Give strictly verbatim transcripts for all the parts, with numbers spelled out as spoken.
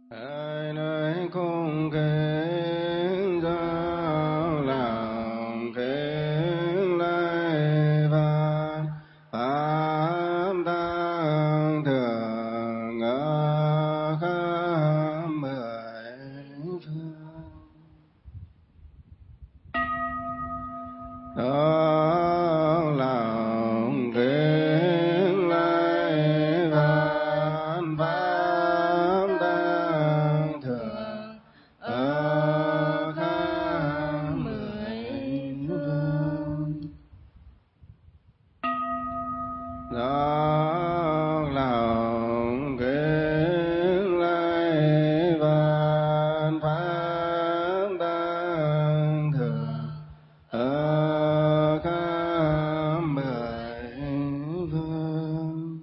Ai nơi cung kính dâng lòng kính lạy Phật, pháp tăng thượng ở khắp mười phương. Đó lòng kính lạy Phật, pháp tăng thượng ở khắp mười phương. Đó lòng kính lạy Phật, pháp tăng thượng ở khắp mười phương.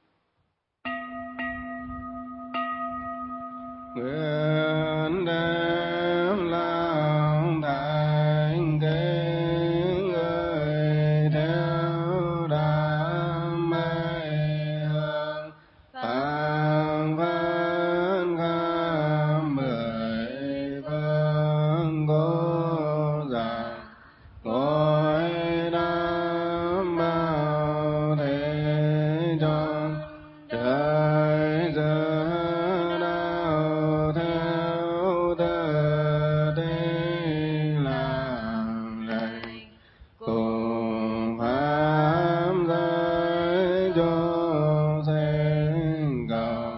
Nguyện đem lòng thành kính gửi theo đám mây hương phảng phất khắp mười phương cố giảng ngôi đám bao thế tròn trời giữa đạo theo tự tin làm lành cùng pháp giới chúng sinh cầu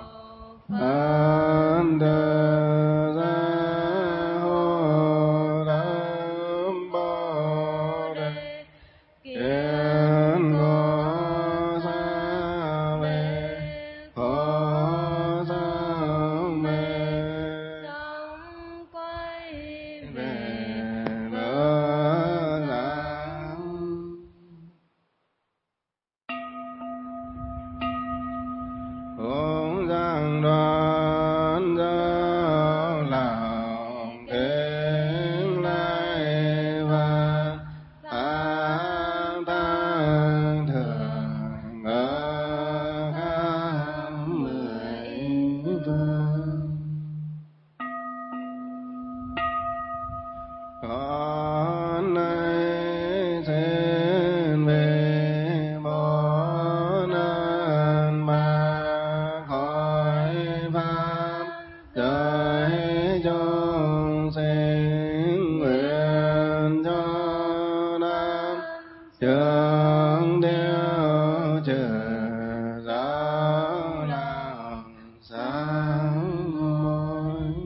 an tự gia hộ đám bồ đề kiến có xa về có sang về sống quay về bờ giảng. Cũng giảng đoàn dâng lòng kính lạy Phật, pháp tăng thượng ở khắp mười phương. Con nay xin về bốn ơn ba khỏi pháp giới chúng sinh nguyện cho nam trường tiêu trừ giáo lòng sáng môi.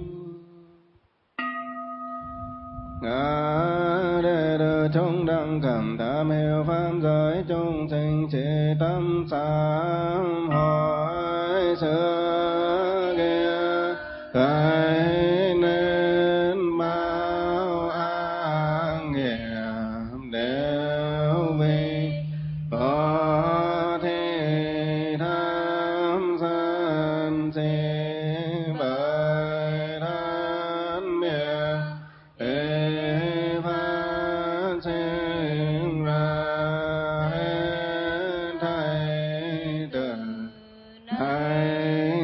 Ngã đệ tử chúng đẳng cảm tham hiệu pháp giới chúng sinh chỉ tâm sám hỏi xưa kia khai nên bao ác nghiệp đều vì có thể tham sân si bởi thân miệng ê phát sinh ra hết thảy từ nay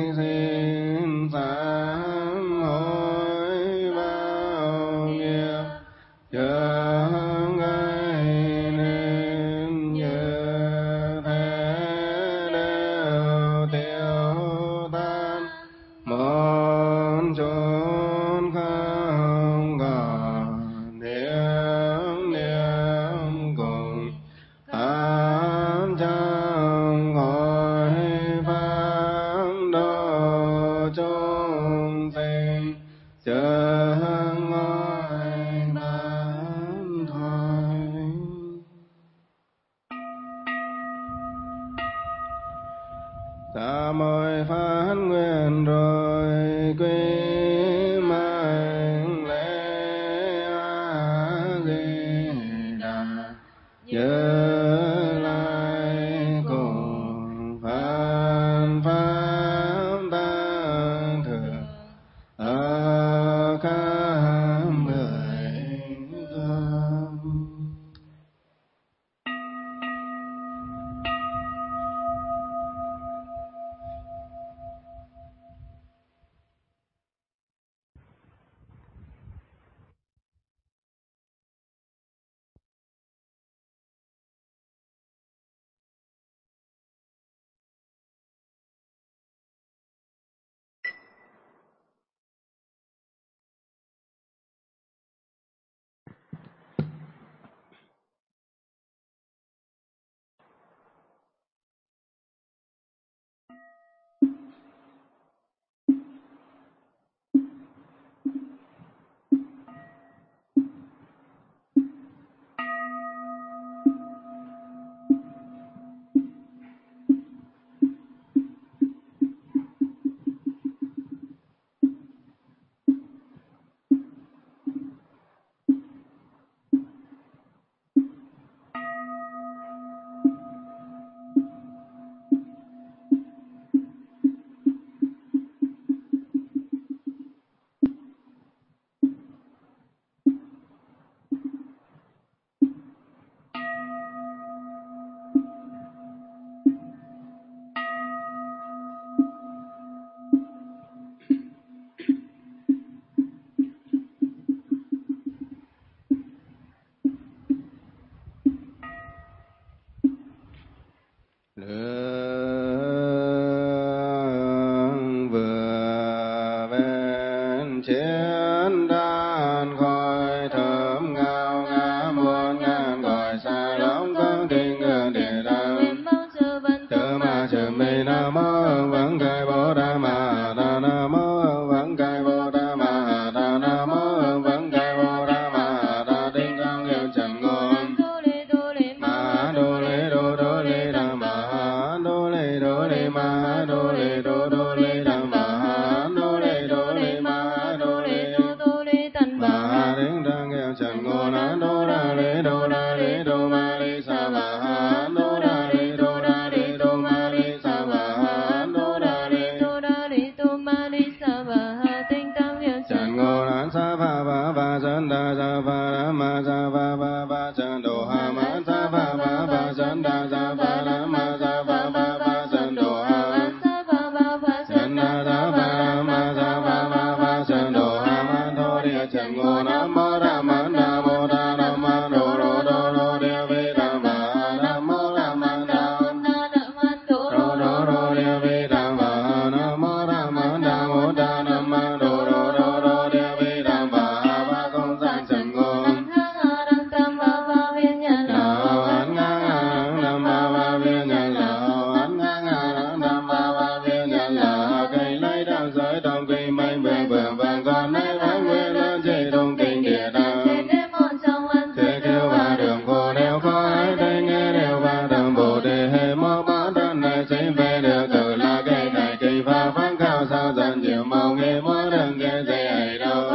đi sa bà ha tinh tam hiệu Trần ngô đán sa pha ba ba chân đa sa pha đa ma sa pha ba ba chân đồ ha ma sa pha ba ba chân đa sa pha đa ma sa pha ba ba chân đồ ha sa ba ba ba chân đa sa pha đa ma sa pha ba ba chân đồ ha ma thô địa trần ngô nam mô đa ma nam mô đa nam ma đô đô đô đô địa vi đà ma nam mô đa ma nam đô đô đô địa vi đà ma nam mô đa ma nam mô đa nam ma đô đô đô đô địa vi đà ma ba công san trần ngô tam ba ba viên nhà lão an ngang ngang nam ba ba viên nhà lão an ngang ngang nam ba ba viên nhà lão cây lấy đau giới đồng cây mây bờ bờ vàng con lấy vàng nguyên lên chơi đồng kinh địa đàng thế kêu ba đường cô đeo có ai đây nghe đeo ba đường bồ đề hệ mô bá đơn này xây về được cử là cây này cây pha vang cao sao dần nhiều màu nghe mô đường nghe dây ấy đâu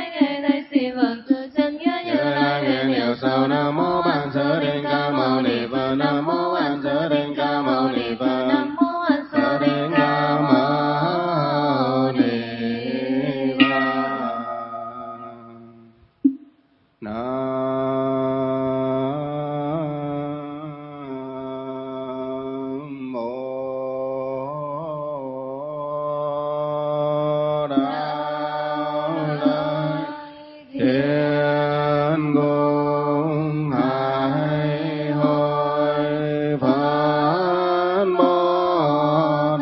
nhớ là nghe nhiều sau nam mô ban sơ đến ca mâu ni phật nam mô ban sơ đến ca mâu ni phật sơ đến ca mâu ni phật nam mô đạo lợi thiên cung hải hội phật mô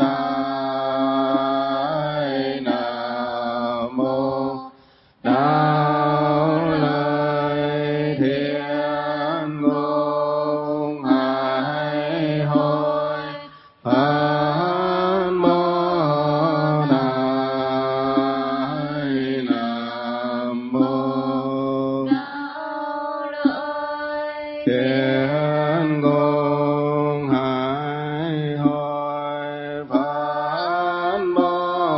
đại nam mô đạo lợi thiên cung hải hội phật mô đại nam mô thiên cung hải hội phật mô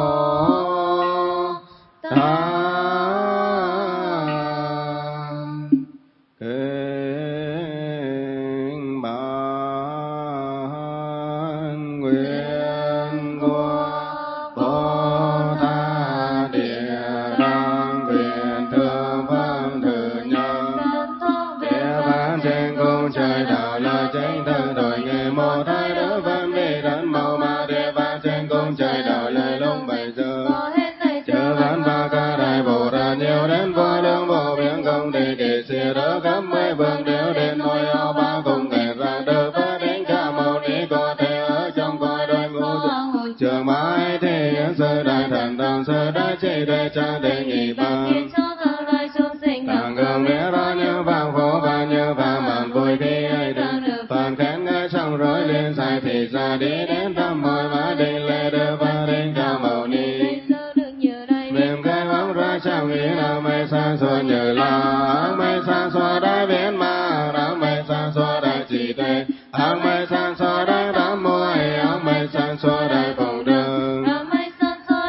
đại kính ban nguyện của Bồ Tát Địa Tạng quyền thượng văn thử nhân địa ban trên cung trời đạo lời chánh tự đổi nghề mô thái đức văn vi đảnh màu ma địa ban trên cung trời đạo lời lúc bảy giờ chớ văn ba ca đại bồ tát nhiều đến vô lượng vô biên công đề kể xưa đỡ khắp mấy vương đều đến ngôi ao ba cùng kể ra được phát đến ca mâu ni có thể ở trong cõi đôi ngũ trường mãi thế sơ đại thần tăng sơ đại chế đại cha đề nhị bằng tạng gương nghĩa ra như vàng khổ và như vàng màn vui khi ấy đến phần khen ngay xong rồi lên sai thì ra đi đến thăm mỏi và định lệ đưa và đến ca mâu ni mềm cái bóng ra trong ý là mây xa xua như là mây xa xua đại biến ma áng mây xa xua đại chỉ tê áng mây xa xua đại đám môi áng mây xa xua đại phụng đường áng mây xa xua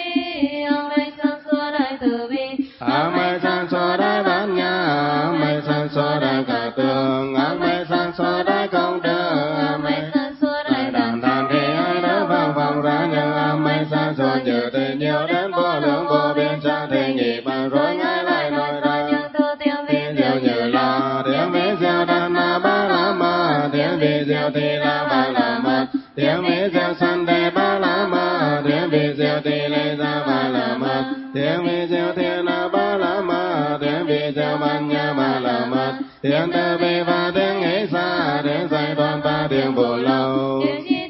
đại bán nhà áng mây xa xua đại cả tường áng mây xa xua đại công đức áng mây đại đàn đàn thì ai đỡ vang vang ra như áng mây xa xua như thế nhiều đến vô lượng vô biên cha thế nhị bằng rồi ngay lại nói ra tiếng diệu như là tiếng vi diệu đàn na ba la ma tiếng vi diệu thì la ba la ma tiếng vi diệu san đề ba la ma tiếng vi diệu thì lê ra ba la ma tiếng vi diệu thiên na ba la ma tiếng vi diệu ban nha ba la ma tiếng tơ vi và tiếng ấy xa tiếng giải đoan ba tiếng bồ lâu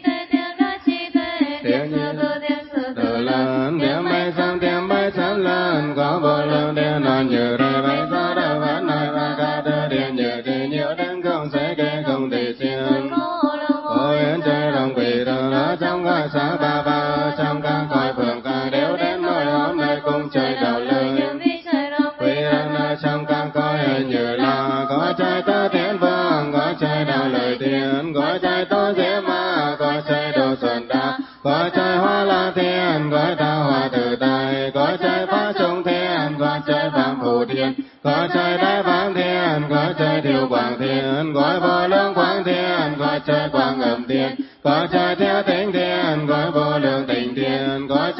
tiếng như tự lần tiếng bay sang tiếng bay sáng lên có vô lượng tiếng non như đời bay gió đời vẫn nói và ca tơ điện như kỳ nhiều đến không sẽ kê không thể xiên ôi yến trời đồng quỷ thường ở trong ngôi xã ba ba ở trong các cõi phượng ca đều đến nơi hôm nay cùng trời đạo lời quỷ đang ở trong các cõi như là có trai tơ thiên vương có trai đạo lời thiên có trai tơ dễ ma có trai đồ xuân đa có trai hoa la thiên có trai hoa tự tài có trai phá trung thiên có trai phạm phù thiên có trai đại vang thiên có trai thiêu quảng thiên có vô lượng quảng thiên có trai quảng âm thiên có trai theo tĩnh thiên có vô lượng tịnh thiên có trai đế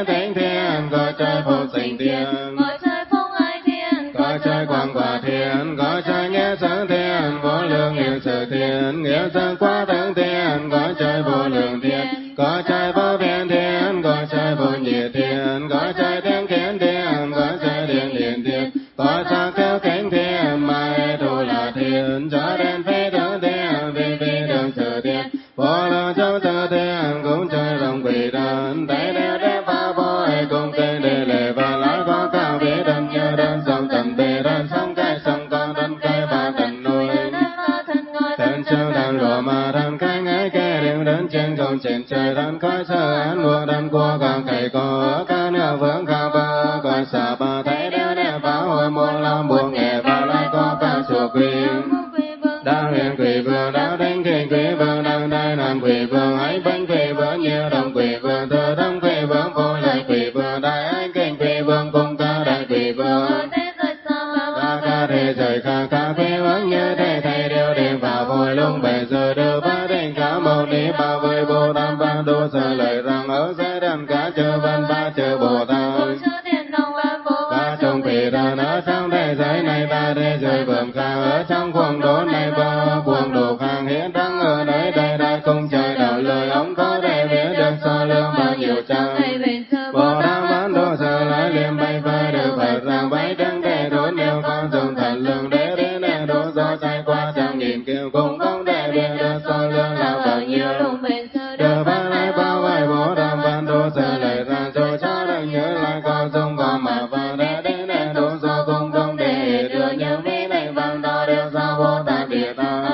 nghĩa thánh thiên, cõi trời phục sinh thiên, cõi trời phong ai thiên, cõi trời quang quả thiên, cõi trời nghĩa sáng thiên, vô lượng nghĩa sự thiên, nghĩa sáng quá thắng thiên, cõi trời vô lượng thiên, cõi trời vô biên thiên, cõi trời vô nhiệt thiên, cõi trời thiên kiến thiên, cõi trời điện điện thiên, cõi trời kêu cánh thiên, mai thu là thiên, cho đến phi thượng thiên, vi vi đường sự thiên, vô lượng châu tự thiên, cũng trời đồng quỷ thần, thấy đều đem phá bội, cùng cây đề lệ và lái có cao vĩ đơn như đơn sông tận bề đơn sông cây sông con đơn cây và tận núi. Thần châu đàn lụa mà thần khai ngái kê đều đến trên không trên trời thần khói sơ án lụa đàn cua càng cày có ca nước vướng cao bờ coi xả bà thấy đều đem phá hồi muôn lòng buồn nghề và lại có cao chùa quỳ. Đang huyền quỷ vương đã đánh kinh quỷ vương đang đại nam quỷ vương ấy bánh quỷ vương như đồng quỷ vương thừa đông quỷ vương vô lợi quỷ vương đại anh kinh quỷ vương cùng ca đại quỷ vương ca ca thế giới ca ca quỷ vương như thế thầy đều đem vào hồi lung bể giờ đưa ba đỉnh cả mâu ni ba với bồ tam ba đô sở lời rằng ở dưới đàn cá chơ văn ba chơ bồ tát ba trong quỷ đàn ở trong thế giới này ba thế giới vườn ca ở trong cuồng đố này ba cuồng đồ hàng hiến đăng ở nơi đây đại công trời đạo lời ông có để biết được so lương bao nhiêu trang bồ tát bán đô sở lại liềm bay vai được phật rằng bấy đứng để đốn nêu con dùng thần lương để đến để đố do chạy qua trăm nghìn kiều cùng không để biết được so lương là bao nhiêu được ba lại bao vai bồ tát bán đô sở lời ra cho cho đừng nhớ lại con dùng có mà vào để đến để đố do cùng không để đưa nhiều mỹ này vàng đó đều do bồ tát địa ta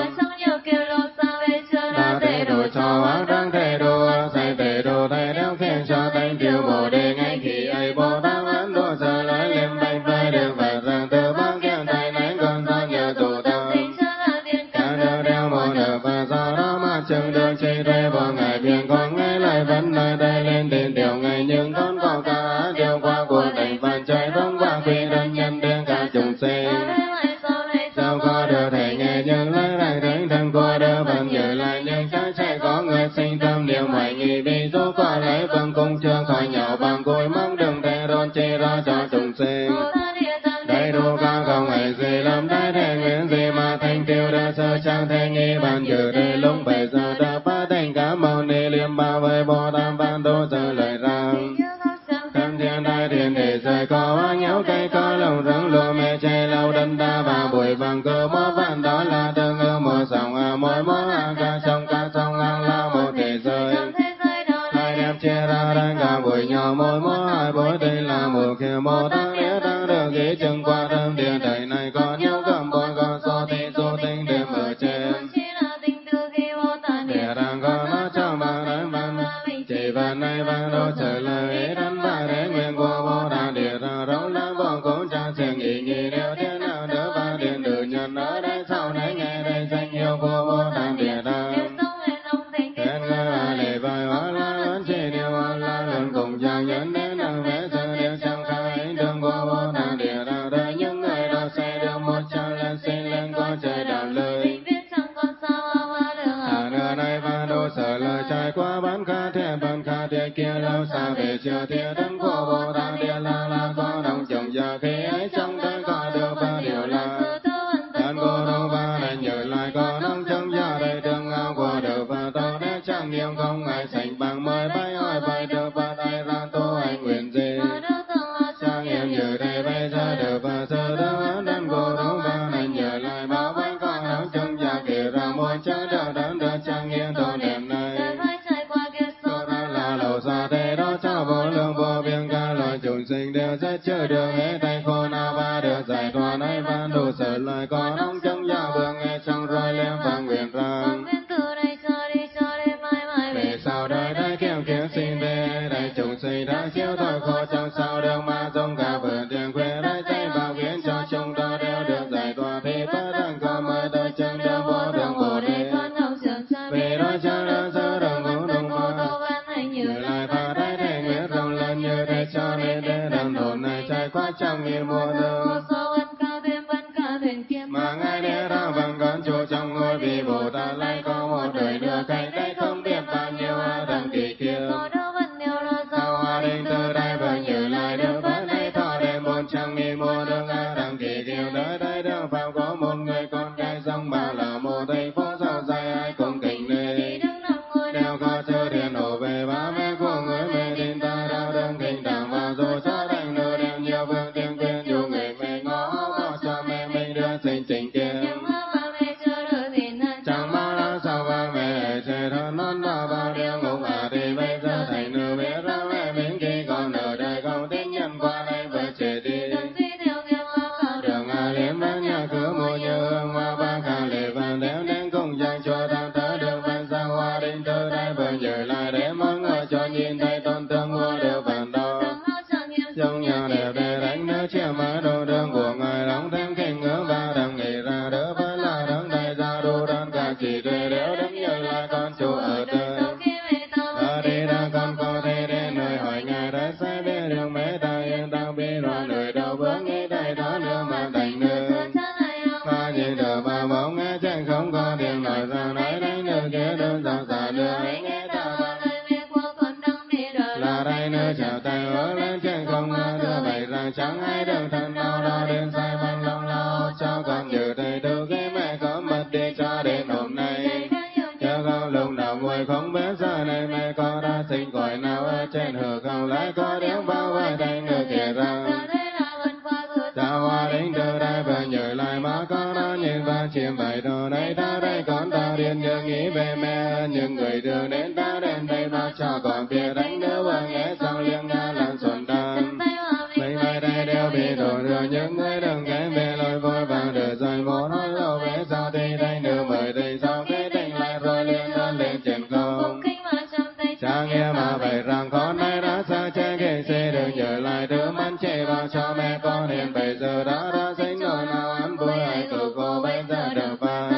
đã thể đồ cho ác đang thể đồ say thể đồ thầy đeo khen cho thanh tiêu bồ đề ngay khi ấy bồ tát ấn đồ sở lại liềm bay vai được và rằng từ băng khen thầy nãy còn do nhờ tụ ta cả đưa đeo một nở và do đó mà chừng đường chỉ thuê vào ngày biển con ngay lại vẫn nơi đây lên đến điều ngày nhưng con có cả điều qua của thành văn trời không qua quy đơn nhân đương cả chúng sinh sao có được thể nghe nhưng lấy lại thấy thân của đỡ vẫn nhớ lại nhưng chắc sẽ có người sinh tâm điều mày nghi vì dù có lấy vâng cũng chưa khỏi nhỏ bằng cối mong đừng thể đôn chi ra cho chúng sinh đầy đủ cao không hề gì làm đại thể nguyện gì mà thành tiêu đã sơ trang thể nghi bàn dự đề lúc bây giờ đã phá thành cả mâu ni liêm ba với bồ tát ban đô giờ lời rằng tham thiên đại thiên để rời có nháo cây có lòng rắn lùa mê chay lâu đân đa và bụi vàng cơ mó vạn đó là tương ơ mùa sòng à mỗi mó à ca sông ca sông ăn la một thế giới hai đẹp chia ra đang cả bụi nhỏ mỗi mó hai bối đây là một kia một tháng đĩa đang được ghế chân qua thơm địa đời này có nháo cầm bôi có so thi số tinh đêm ở trên địa đang có nó trong ba đánh văn chỉ văn này văn đô trở lời đánh và để nguyện của bồ tát địa ra rống lắm vô cũng cha trường ý nhị điều thế nào đỡ ba điện tử nhân ở đây sau này nghe đây danh hiệu của bồ tát địa đang khen ngợi và lễ vai hóa la lớn chỉ điều hóa la lớn cùng cha nhân đến năng vẽ giờ điều trong khai đường của bồ tát địa ra đời những người đó sẽ được một trăm lần xin lên có trời đạo lời à nửa này và đô sở lời trải qua bán khá thế bán khá thế kia lâu xa về chưa thiệt thân của bồ tát địa là là có đồng chồng giờ khi ấy trong đời có được ba điều là thân của đâu ba này nhớ lại có nông trong giờ đây thương ngao của được và tôi để chẳng nhiều không ai sành bằng mời bay hỏi bay được và tay ra tu anh nguyện gì sang em nhớ đây bây giờ được và giờ đó thân của đâu ba này nhớ lại bao bay có nông trong giờ kể ra một chớ đỡ đỡ đỡ chẳng nghiêng tôi đẹp này lầu xa thế đó cho vô lượng vô biên ca lời chúng sinh đều rất chưa được hết tay khổ nào ba được giải thoát ấy văn đủ sở lời có nông trong gia vương nghe trong rồi lên và nguyện rằng về sau đời đây kêu kiếm xin về đây chúng sinh đã siêu thôi khổ trong sau đường mà giống cả vượt đường quê đây tay vào quyến cho chúng đó đều được giải thoát thì bất đẳng có mơ tới chân đường vô đường bồ đề về đó cho đơn sơ đường ngũ đồng mơ nhớ lại và thấy thể nguyện rộng lớn như thế cho nên để đàn thôn này trải qua trăm nghìn mùa đường mà ngay để ra vẫn còn chủ trong ngôi vị Bồ Tát lại có một đời nữa cạnh đây không biết bao nhiêu đằng kỳ kia sao hòa đình từ đây là dù cho thành nữ đem nhiều vương tiên quyên dù người mê ngó bao cho mẹ mình đưa sinh trình kiến chẳng bao lâu sau ba mẹ trời thân non đỏ bao điều ngục à thì bây giờ thành nữ biết ra mẹ mình khi còn ở đây không tin nhân qua đây vừa chết đi đường à liếm bán nhà cứ mùa như hương hoa ba khả lệ vàng đéo đến cùng dành cho tham tới đường văn xa hoa đinh từ đây vừa nhớ lại để mọi người cho nhìn thấy tôn tương mua đều vàng đo trong nhà đẹp để đánh nước chia mở đồ đường của ngài đóng thêm kinh ngưỡng và đằng nghĩ ra đỡ vẫn là đấng đại gia đô đơn cả chỉ để đéo đứng như là con chủ ở đời ta đi ra con có thể đến nơi hỏi ngài đã sai biết đường mấy ta yên đang bị rồi nơi đâu bước nghĩ đây đó nữa mà thành nơi ta nhìn được bà bóng nghe chẳng không có tiếng nói ra nói đánh nước kia đơn giản giả đưa ấy nghe ta là đây nơi chào tay ở lên trên không đưa vậy rằng chẳng ai đường thân nào đó đến sai bằng lòng lo cho con như thầy đưa cái mẹ có mất đi cho đến hôm nay cho con lúc nào ngồi không biết giờ này mẹ con đã sinh gọi nào ở trên hờ không lại có tiếng bao vai thành người kia ra sao hoa đến từ đây và nhớ lại má con đã nhìn và chiêm bài đồ đây ta đây con ta điên nhớ nghĩ về mẹ những người đưa đến ta đến đây mà cho con biết đánh đứa và nghe sau liêng nga làm xuân tan mấy mai đây đều bị đổ đưa những người đừng kém về lối vội vàng đưa rồi một nói lâu về sau thì đây đưa mời đây sau cái tình lại rồi liền đơn lên trên không cha nghe mà vậy rằng con nay đã xa che ghê xe đừng nhớ lại đứa mắt chê vào cho mẹ con hiện bây giờ đã đã sinh nỗi nào ăn vui hãy tự cô bây giờ được vang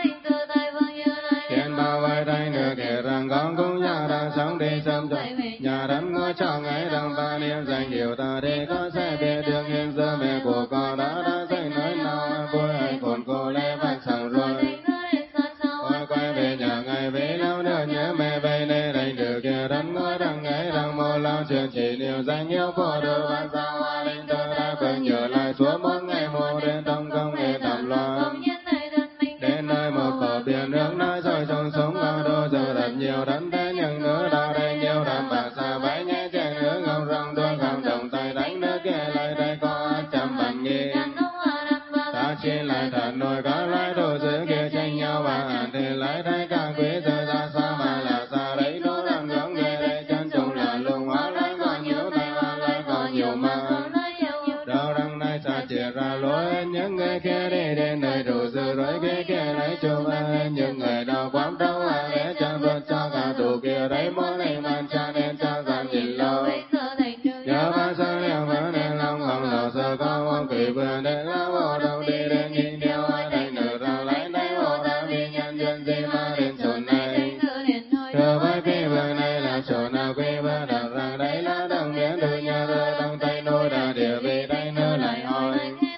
tiền bao vây đây nữa kể rằng con cũng nhà đang sống đi sớm rồi nhà đắm ngôi cho ngày đang ba niệm danh hiệu ta để có sẽ biết được hiện giờ mẹ của con đã đã sinh nỗi nào ăn vui hãy còn cô lẽ vang sáng rồi quay quay về nhà ngày về lâu nữa nhớ mẹ về đây đây được kia đắm ngôi đang ngày đang mô lao chuyện chỉ niệm danh hiệu của đời văn gia hoa linh từ đã vẫn nhớ lại suốt một ngày mô đến trong công nghệ tạm loạn đến nơi một cỏ biển nước nơi rồi trong sống cao đô giờ thật nhiều đánh thế nhưng nữa đã đây nhiều đàn bà xa váy nhé chè nước ngông rong đôi không đồng tay đánh nước kia lại đây có trăm bàn nghi ta chỉ lại thật nồi có lại đồ giữa kia tranh nhau và hẳn thì lại đây càng quý giờ ra xa mà là xa đấy nó đang ngưỡng về đây chân trùng là lùng hóa lại còn nhiều tay hoa lại còn nhiều mà đâu đằng này xa chia ra lối những người kia đi đến nơi đủ dư rồi kia kia lấy chụp những người đâu quán đâu à để chân vượt cho cả tù kia đấy mỗi ngày man cha nên cho gian nhìn lâu nhớ ba sao nhau vẫn nên lòng lòng lò sơ có một kỳ vườn để lao vào đâu đi đến nhìn theo ai đây nở ra lấy đấy hồ đã vì nhân duyên gì mà đến chỗ này thưa với kỳ vườn này là chỗ nào kỳ vườn đặt rằng đấy là đồng biến từ nhà rơi trong tay nôi đã địa vị đây nữa lại hỏi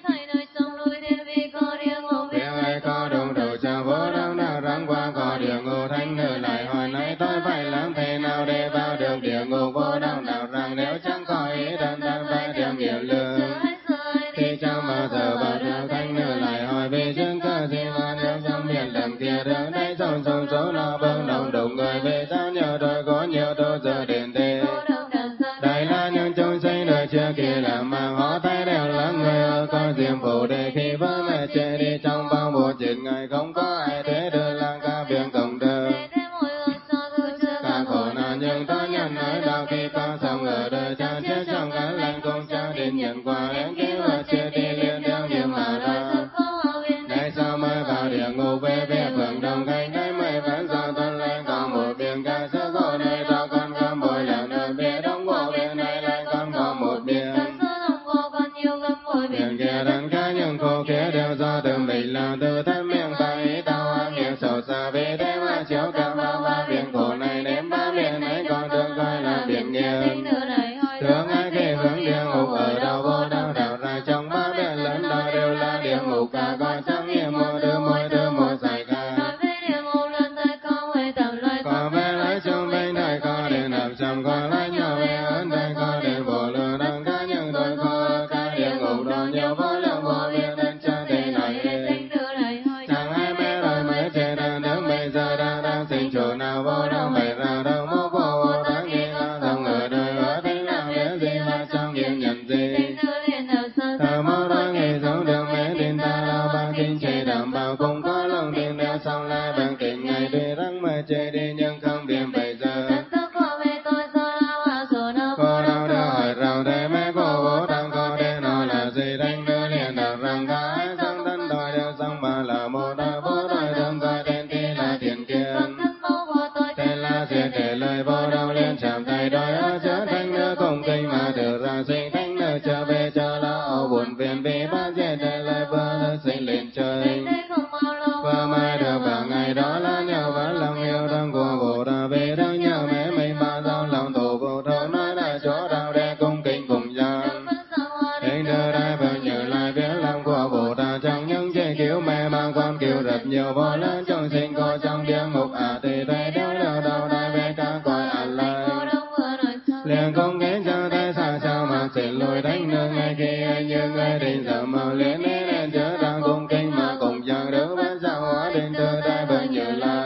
có đúng đầu chào vô đâu nào răng qua có địa ngục thanh nữ lại hỏi này tôi phải làm thế nào để vào được địa ngục vô đâu nào rằng nếu chẳng có ý đơn đơn phải điểm hiểu lương thì chẳng bao giờ vào được thanh nữ lại hỏi vì chứng cơ gì mà nếu trong miền lần kia đường đây sông sông số nào vâng đồng đồng người về sao nhờ đôi có nhiều đôi giờ đến thế đây là những chúng sinh đời chưa kia làm mà họ thấy đều là người ở con diệm phụ để khi với mẹ trẻ đi trong bao một chuyện ngày không có ai thế đưa lang ca viện cộng đời cả khổ nạn nhưng ta nhận nói đau khi có sống ở đời cha chết trong cán lành công cha đến nhận quà đến khi và chưa đi liền đeo niệm mà ra đây sao mới vào địa ngục về về phượng đồng canh đây mới vẫn do tuân lên còn một biển ca sức khổ nơi cho con cam bồi là nơi bia đông ngộ bên này lại còn có một biển biển kia đàn cá những khổ kia đều do từ mình là từ thân miệng tay tao ăn nhiều sầu xa về thế mà chiếu cả bao ba biển khổ này đến ba biển ấy còn được coi là biển nghiêng thương ai khi hướng địa ngục ở đâu vô đâu đảo ra trong ba biển lớn đó đều là địa ngục cả con chẳng nghĩa một đứa mỗi đứa một giải ca có về lấy chung bên đây có đến làm trăm có lấy nhau về ấn đây có đến vô lượng đăng cá những đôi khó cả địa ngục đó nhiều vô lượng vô biên đến chân thế này chẳng ai mê rồi mới chê đơn đứng bây giờ đang đang sinh chỗ nào vô đâu bày ra đâu mốc vô đáng nghĩ là không ở đời ở thế nào biết gì mà cho trong nghiệp nhận gì thờ mô đôi ngày sống đường mẹ tin ta đâu ban kinh chế đảm bảo cũng có lòng tin đeo sau lai bằng tình ngày tuy răng mà chê đi nhưng không biết bây giờ cô đâu đưa hỏi rào để mẹ cô bố đang có để nó là gì đánh đưa liền đạo rằng có ai sống thân đòi đều sống mà là một đôi bố đôi đừng coi tên tí là thiền kiên tên là diệt để lời vô đâu liên chạm tay đôi ở chớ thanh nữa cùng kinh mà được ra sinh thanh nữa trở về cho lo buồn phiền vì ban diệt để lời vừa nữa sinh lên trời vừa mai được vào ngày đó là nhờ vẫn lòng yêu thương của Bồ Đà về đâu nhờ mẹ mình mà giao lòng tổ Bồ Thâu nói là chỗ đạo để cung kính cùng gian đến đưa đây vừa nhớ lại biết lòng của Bồ Đà trong những chế cứu mẹ mà con cứu rất nhiều vô lớn trong sinh có trong địa ngục à thì thấy đeo đeo đầu đây về cả cõi an lai liền công kính cho thấy sao sao mà xin lùi đánh nương ngay khi như người định giờ màu liền đến lên chớ đang cung kính mà cùng giang đứng vẫn sao hóa đến từ đây vừa nhớ lại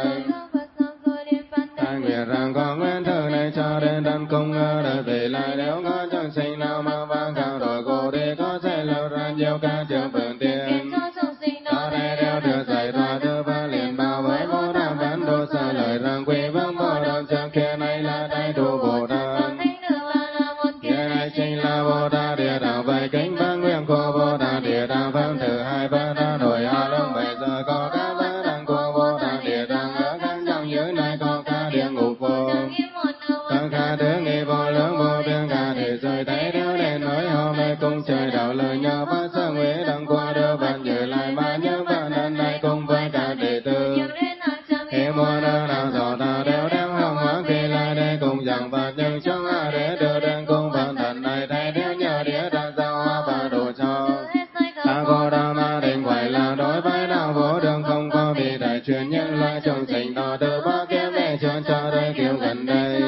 nguyện rằng con nguyên thơ này cho đến đàn cung ngơ đời về lại nếu có trong sinh nào mà vang cao đổi cô đi có sẽ lâu ra nhiều ca trường phương tiền có đây đeo được giải thoát đưa và liền bao với vô đàm vẫn đồ sợ lời rằng quy vâng vô đàm chẳng kia này là đại đồ Bồ Đàm kia này chính là Bồ Đà địa đạo vậy kính vang nguyện của Bồ Đà địa đạo phân thứ hai vân đã đổi a lông bây giờ có các vân đàn của Bồ Đà địa đạo ở các trong dưới này có ca địa ngục vô thân ca thứ nghi vô lớn vô biên ca để rời thấy đeo đèn nói hôm nay cùng trời đạo lời nhờ phát sơ nguyện đăng qua đưa vẫn nhớ lại mà nhớ và lần này cùng với cả đệ tử khi mua đơn nào dò ta đeo đeo hồng hóa khi lại đây cùng giảng phạt nhưng trong a để đưa đến cùng vận thần này thay đeo nhờ đĩa ra giao hoa và đồ cho ta cô đa ma định quậy là đối với đạo vô đường không có vì đại truyền nhân loại trong sinh đó từ ba kiếm để chọn cho đây kiểu gần đây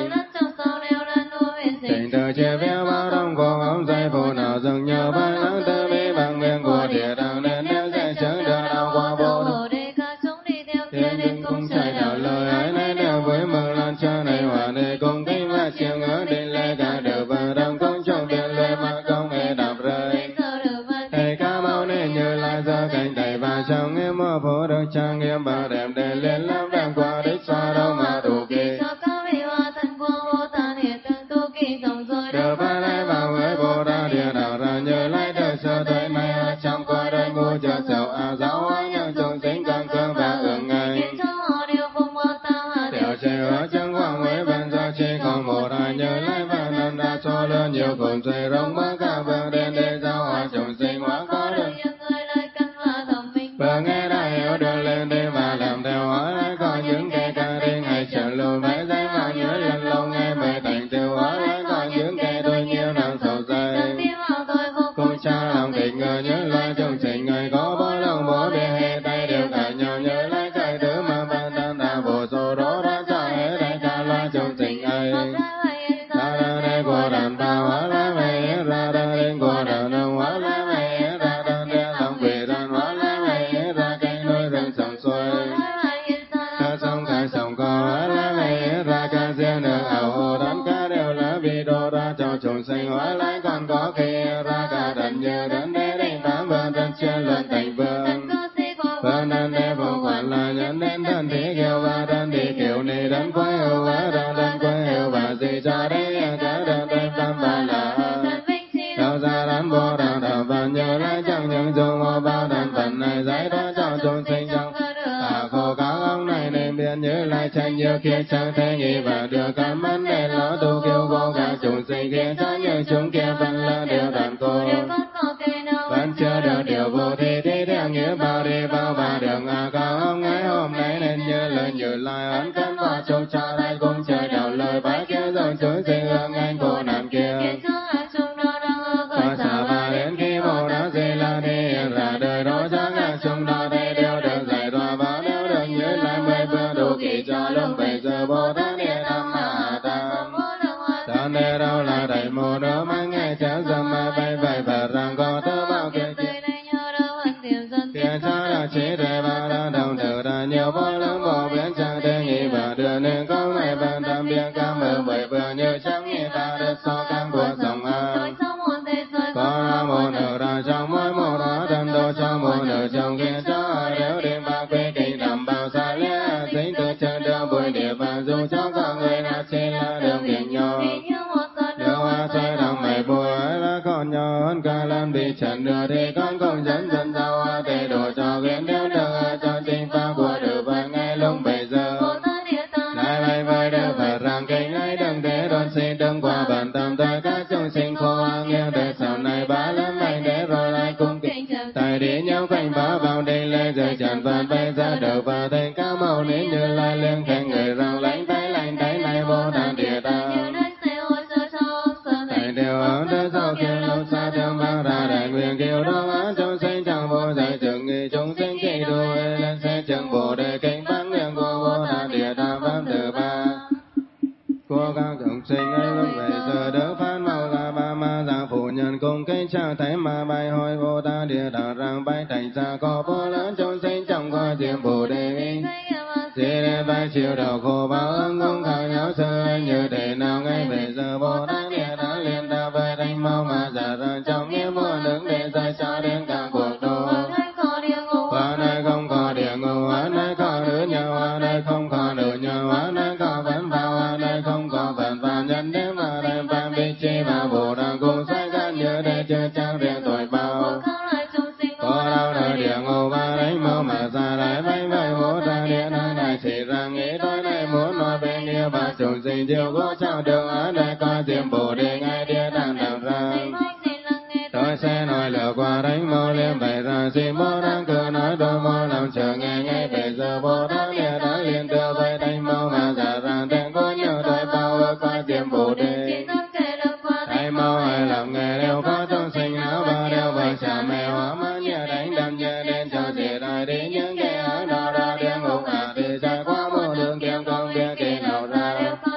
tình từ chia véo bao đông của ông dây phụ nào dừng nhờ vai lắng tư mỹ bằng miệng của địa đạo nên đeo dây chứng đưa đạo qua vô thiên nhưng cũng chạy đạo lời ấy này đều với mừng lan cho này hòa này cùng kinh và chiều ngỡ đi lê cả đều và đồng công trong biển lê mà không hề đạp rơi thầy ca mau nên như lai do cảnh thầy và trong nghiêm mơ phố được trang nghiêm bảo đẹp để lên lắm đem qua đích xoa đâu mà đủ kỳ đưa ba lai vào với Bồ Đà địa đạo ra như lai đời sơ tới nay trong qua đời ngu cho sầu a giáo hóa nhân chúng sinh càng cương và hưởng ngày điều chế ở chân quang với bên do chi còn một ai như lai và năm đa số lớn nhiều cùng dây rong mất cả vương đến để giáo hóa chúng sinh hóa có được vừa nghe đã hiểu được lên đi và làm theo hóa lại có những cây ca đi ngày chẳng lùi mấy giây mà nhớ lần lâu ngày mới thành tiêu hóa lại có những cây đôi nhiều năm sầu dây cùng cha lòng tình ngờ nhớ lại trong sinh ngày có bó lòng bó bia hệ tay đều cả nhau nhớ lại cái thứ mà ban tan đã vô số đó đã cho hết đại ca loa trong sinh ấy ra ra đây của đàn ta hóa lá mẹ ra ra đây của đàn ông hóa lá mẹ ra ra đây lòng quỷ đàn hóa lá mẹ ra cây núi rừng sông xuôi ca sông cái sông có hóa lá mẹ ra ca riêng được ảo hồ đám cá đều là vì đồ ra cho chúng sinh hóa lại còn có khi ra cả đàn như đến để đánh tám vân thân trên luận thành vương vân thân để vô quản là nhân đến thân thị kiều và thân thị kiều ni đến quay hữu và đơn đơn quay hữu và gì cho đấy cả đơn đơn tâm và là đâu ra đám vô đạo đạo và nhớ lại chẳng những dùng vô bao đàn phần này giải thoát cho chúng sinh trong à khổ các ông này nên biết nhớ lại tranh nhiều kia chẳng thể nghĩ và được cảm ơn để lo tu kêu vô cả chúng sinh kia cho những chúng kia vẫn là điều đàn cô vẫn chưa được điều vô thì thì theo nghĩa bao đi bao và đường à các ông ngày hôm nay nên nhớ lời nhớ lại ấn cân và châu cho đây cũng chơi đạo lời bái kia rồi chúng sinh hương anh cô nam kia và xa và đến khi vô đã gì là đi ra đời đó chắc là chúng đó đây đều được giải thoát và đều được nhớ lại mới vừa đủ kỳ cho lúc bây giờ Bồ Tát địa nam ma tam thân đề đâu là đầy mù nữa mà nghe chán dâm mà bay bay và rằng có tớ bao kia kia kia cha là chỉ để ba đã đồng thử đã nhiều vô lớn vô biến chẳng thể nghĩ và đưa nên câu này bên tâm biên cảm ơn bởi vừa như chẳng nghĩ ta đất so cam của dòng an con nhỏ hơn cả làm đi chẳng được thì con cũng dẫn dần giao hoa để đổ cho kiến theo được cho chính pháp của Đức Phật ngay lúc bây giờ. Lại bày với Đức Phật rằng kinh ấy đừng để đón xin đừng qua bận tâm tới các chúng sinh khổ nghiêng để sau này bá lớn mạnh để rồi lại cung kính tại đi nhau quanh bá vào đây lễ rời trần Phật bây giờ Đức Phật thành cao màu ní như lai liên khen người rằng lãnh tay lãnh tay này vô tạng địa tạng tại điều ơn tới sau khi lâu xa theo mang ra đại nguyện kiều đó án chúng sinh chẳng vô giải chừng nghi chúng sinh khi đuôi lên xe chừng bồ đề kinh bắn nguyện của vô tạng địa tạng pháp từ ba của các chúng sinh ấy lúc vậy giờ đỡ phát mau là ba ma già phụ nhân cùng kính chào thấy ma bài hồi vô ta địa đạo rằng bay thành xa có vô lớn chúng sinh trong có diệm bồ đề nghi chỉ để bay chiều đầu khổ báo ứng cũng khác nhau sơ như thế nào ngay bây giờ vô ta địa đạo liên ta về đánh mau mà giả ra trong nghĩa muôn đứng để rơi cho đến cả cuộc đời. Hóa nơi không có địa ngục, hóa nơi có nữ nhân, hóa nơi không có nữ nhân, hóa nơi có vấn vào, hóa nơi không có vấn vào nhân đến mà đem phạm vi chi và bộ đàng cùng xoay gắn như để chưa trang riêng tội bao. Có đau nơi địa ngục và đánh mau mà ra lại vay vay vô ra địa nơi này chỉ rằng nghĩ tối nay muốn nói bên yêu và chúng sinh chiều có trao đường ở đây có diệm bồ đề ngay địa đang đàng ra. Tôi sẽ nói lửa qua đánh mau liêm bày ra xin bố đang cứ nói đôi môi lòng chờ nghe ngay bây giờ bố đang địa đã liên đưa với đánh mau mà giả rằng tên có nhiều tôi bao ước có diệm bồ đề. Đánh mau hay làm nghề đều có trong sinh áo và đều bởi cha mẹ hóa má nhờ đánh đâm nhờ đến cho dễ đại đi những kẻ ở đó đó địa ngục à thì trải qua một đường kiếm công việc kỳ nào ra.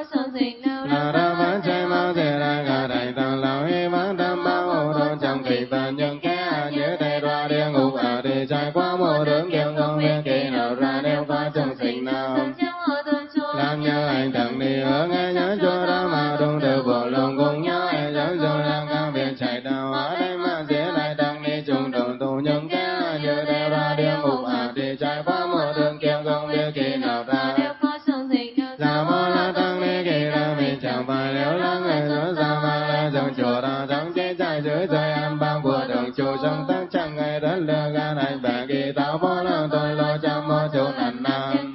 Là đã vẫn chạy mau dễ đại cả đại tàng lão y vắng tâm bao hộ đồn trong kỳ và những kẻ như thế đoa địa ngục à thì trải qua một đường kiếm công việc kỳ nào ra nếu có trong sinh nào. Làm nhớ anh thằng đi ở nghe nhớ cho đó mà đúng được bộ lòng cùng nhớ anh giống dù làm các việc chạy đào ở đây mà dễ lại thằng đi chung đồng tù những kẻ như thế đoa địa ngục à thì trải qua một đường kiếm công việc kỳ nào ra. Giả mô là thằng đi kỳ ra mình chẳng phải nếu là người dối ra mà là dòng chùa ra trong chế chạy dưới rơi ăn bao của đường chủ trong tất chẳng ngày đất lừa gan anh bà kỳ tao bó lòng tôi lo trong mô chủ nặng nặng.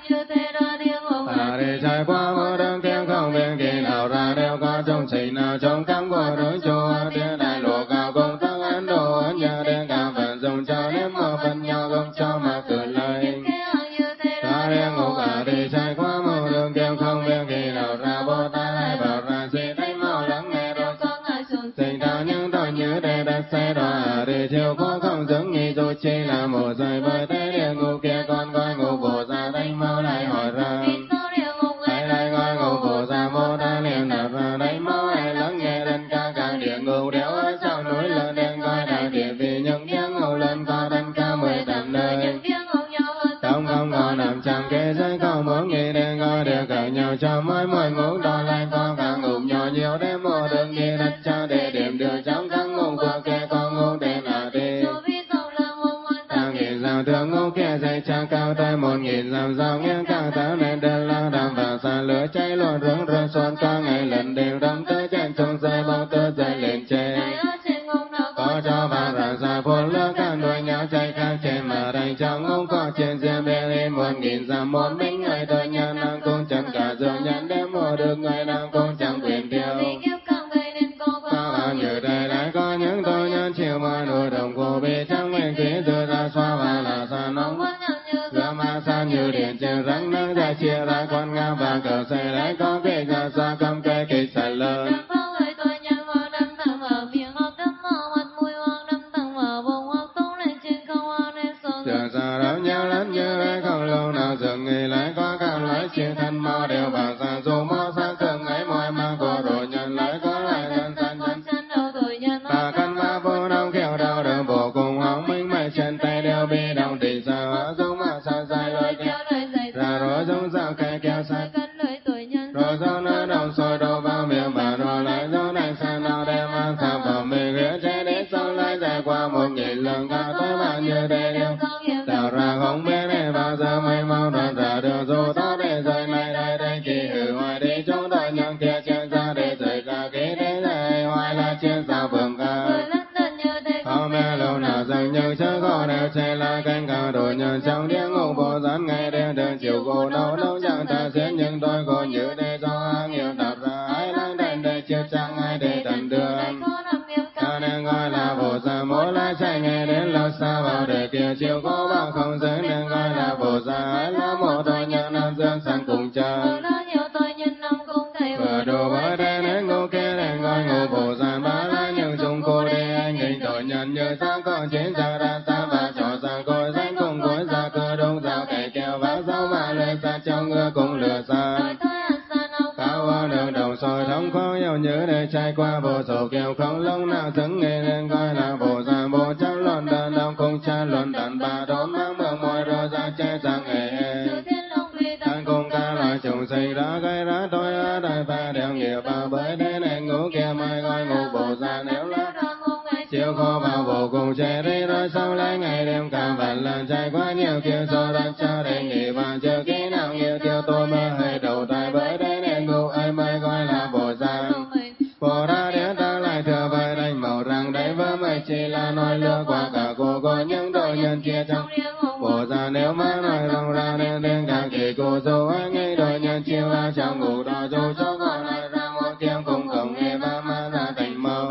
À để trải qua một đường kiếm không biết kỳ nào ra đều có trong sinh nào trong cắm của đường chùa tiếng đại lộ cao công tác ấn độ nhờ đến cả phần dùng cho nếm một phần nhau không cho mà cử lời. Ta địa ngục à để trải qua một đường kiếm không biết kỳ nào ra Bồ Tát lại bảo ra gì thấy mau lắng nghe rồi tình thao những tội như để đặt xe đó à để chiều có không giống nghi dù chi là một rời với thế địa ngục kia con coi ngục bổ ra đánh mau lại hỏi ra. Hãy lại coi ngục bổ ra Bồ Tát liền đạp ra đánh mau hãy lắng nghe đến cả các địa ngục đều ở sau núi lớn đến coi đại địa vì những tiếng ngục lên có đến cả mười tám nơi. Không không còn nằm chẳng kê giới không muốn nghĩ đến coi đều cởi nhau cho mỗi mỗi ngục đó lại có cả ngục nhỏ nhiều để một đường đi đặt cho để điểm được trong các ngục của kê con ngục để là đi. Hàng nghìn dạo thường ngục kia dây trang cao tới một nghìn dạo dạo nghiêng cao táo nên đơn lao đàm vào xa lửa cháy luôn rừng rừng xuân có ngày lần đều đâm tới trên sông rơi bóng tơ dậy lên trên. Có cho vào ra xa phun lửa can đuôi nhau cháy khác trên mà đầy trong ngục có trên riêng bê lên một nghìn dặm một mình người tôi nhân năng cũng chẳng cả dường nhân để mua được người năng cũng chẳng quyền tiêu. Có bao nhiêu đời đã có những tôi nhân chịu mọi nỗi đồng của bị trong nguyên khí đưa ra xoa và là xa nóng. Gỡ ma xa như điện trên rắn nắng ra chia ra con ngao và cờ xe lại có cái ra xa cầm cây kịch sạch lớn. Giờ xa đâu nhau lắm như đấy không lâu nào dừng nghỉ lại có các lái chia thân mau đều vào xa dù mô xa thường ấy mọi ma của rồi nhân lại có lại nhân sanh nhân. Và căn ma vô đông khéo đau đường bộ cùng hóng minh mây chân tay đều bị động thì sao hóa dung mà sao dài lối kéo ra rồi dung sao cây kéo sạch rồi do nó đồng sôi đổ vào miệng và rồi lại do này sao nào đem ăn sao vào mình ghé trái đến sau lại dài qua một nghìn lần cao tới bao nhiêu đây đều tạo ra không biết để bao giờ mây mau đoạn ra đường dù tốt để rời này đây đây kỳ hử ngoài đi chúng tôi nhân kia trên ra để rời ra kế thế này hoài là trên sao vườn cao. đen cao độ nhân trong địa ngục Bồ Tát ngày đêm đường chiều cô nấu nấu chẳng ta xuyên nhưng tôi cô như để cho hàng nhiều tập ra ai lang đen để chiếc trang ai để tận đường cho nên gọi là Bồ Tát mỗi lá chạy ngày đến lâu xa vào để kia chiều cô bao không giới nên gọi là Bồ Tát là một tôi nhân nam dương sanh cùng chờ vừa đồ bởi thế nên ngô kia nên gọi ngô Bồ Tát ba la nhưng chúng cô để anh hình tội nhân như sao con chiến ra ra xa và trò ra côi danh cùng cối ra cơ đông dạo kẻ kèo vá dao mà lời xa trong ngựa cùng lửa xa cao hoa đường đồng soi thống khó yêu nhớ để trai qua vô số kêu không lông nào thứng nghe nên gọi là Bồ Tát Bồ Tát luận đơn đông không cha luận đàn bà đốn mang mương môi rô ra che sang nghề thân cùng ca loại trùng sinh đã gây ra tôi ở đây và đều nghiệp vào bởi thế nên ngũ kia mai gọi ngũ Bồ Tát nếu là chiều khó vào vô cùng trẻ đi rồi sau lấy ngày đêm cả vạn lần trải qua nhiều kiều do đất cho đề nghị và chờ khi nào nhiều kiều tôi mơ hơi đầu tay bởi thế nên ngũ ấy mới gọi là Bồ Tát Bồ Tát đến ta lại thừa với đánh màu rằng đấy với mày chỉ là nói lừa qua cả cô có những đội nhân kia trong Bồ Tát nếu mà nói rong ra nên đến cả kỳ cô dù anh ấy đội nhân chiêu vào trong ngủ đó dù cho con nói ra một kiếm cùng không nghe ba ma ra thành màu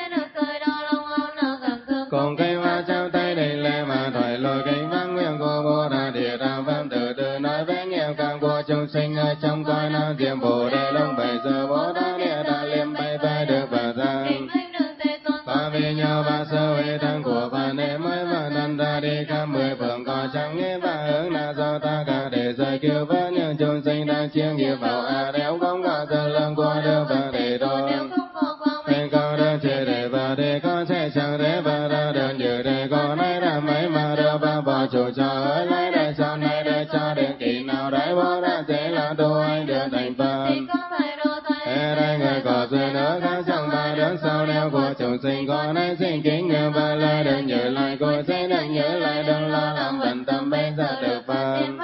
cùng cây hoa trao tay đầy lệ mà thoại lôi cây vang nguyện của Bồ Tát địa đạo văn từ từ nói với nghèo càng của chúng sinh ở trong coi nó diệm Bồ Đề long bảy giờ Bồ Tát địa đạo liêm bay bay được và ra và vì nhau và sơ huệ thân của và nệ mới và năn ra đi khắp mười phượng có chẳng nghe và hướng là do ta cả để rời kêu với những chúng sinh đang chiêu nghiệp vào à đéo không có giờ lương của đưa và để đôi thành cao đơn chế để và để có sẽ chẳng để và ra đơn như để có nay ra mấy mà đưa và bỏ chủ cho ở lấy đời sau này để cho đến kỳ nào đấy bố ra sẽ là đô anh đưa thành phần ở đây người có sự nữa khác trong ba đến sau đeo của chúng sinh có nay xin kính ngưỡng và lời đừng nhớ lại cô sẽ đừng nhớ lại đừng lo làm bận tâm bây giờ được phần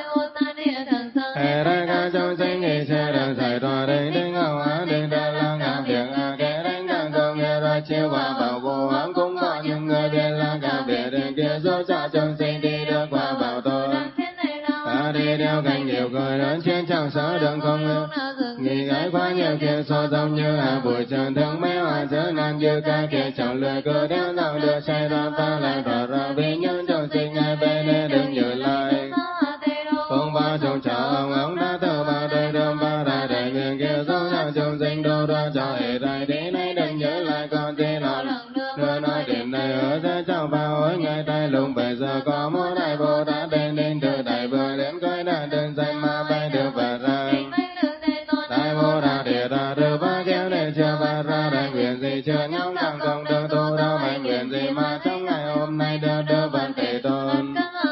ở đây các chúng sinh nghĩ sẽ được giải thoát đừng đừng ngầu á đừng đa lo ngạo việc à kẻ đánh càng không nghe rồi chiêu qua bảo cô ám cũng có những người biết là cả việc đường kia giúp cho chúng sinh đi được qua bảo tôi ta đi đeo cánh nhiều người lớn trên chẳng sợ đừng không yêu nghĩ gái quá nhiều kia so giống như à buổi trần thương mấy hoa chớ nan như ca kia chẳng lười cứ đeo nào đưa say ra pha lại tỏ ra vì những chúng sinh ai bên nên đừng nhớ lại không bao chúng cho ông ông đã thơ ba đời đơm ba đại đại nguyện kia giống nhau chúng sinh đô ra cho hệ đại đi nay đừng nhớ lại con gì nào nữa nói điểm này ở thế trong ba hối ngày tay lùng bây giờ có mỗi đại Bồ Tát đến đến từ đại vừa đến coi đã đơn danh ma bay được và ra đại Bồ Tát địa ta đưa ba kéo để chưa ba ra đại nguyện gì chưa nhau càng không được tu đâu mạnh nguyện gì mà trong ngày hôm nay đưa đưa vận thể tôn